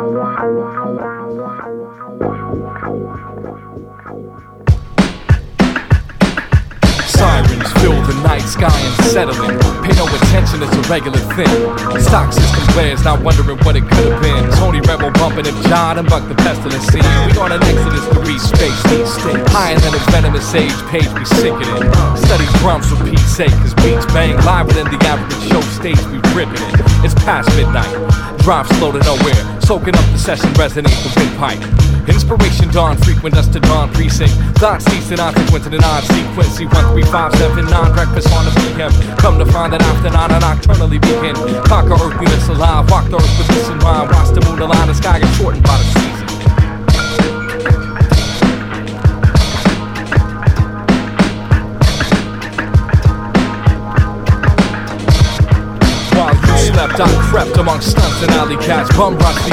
Sirens fill the night sky and settling. Pay no attention, it's a regular thing. Stock system glares, not wondering what it could have been. Tony Rebel bumping if John and Buck the pestilence scene. We on an exodus to reach space, these states. Higher than a venomous age page, we sink it in. Study drums for Pete's sake, cause beats bang live within the average show stage, we ripping it. It's past midnight, drive slow to nowhere, soaking up the session, resonate the windpipe. Inspiration dawn, frequent us to dawn precinct. Thoughts decent, consequence in an odd sequence. C13579, breakfast on the PM. Come to find that after 9 I nocturnally begin. Conquer earth, we miss alive. Walk the earth with this in mind. Watch the moon align, the sky gets shortened by the season. While you slept, I crept among stunts and alley cats. Bum rush the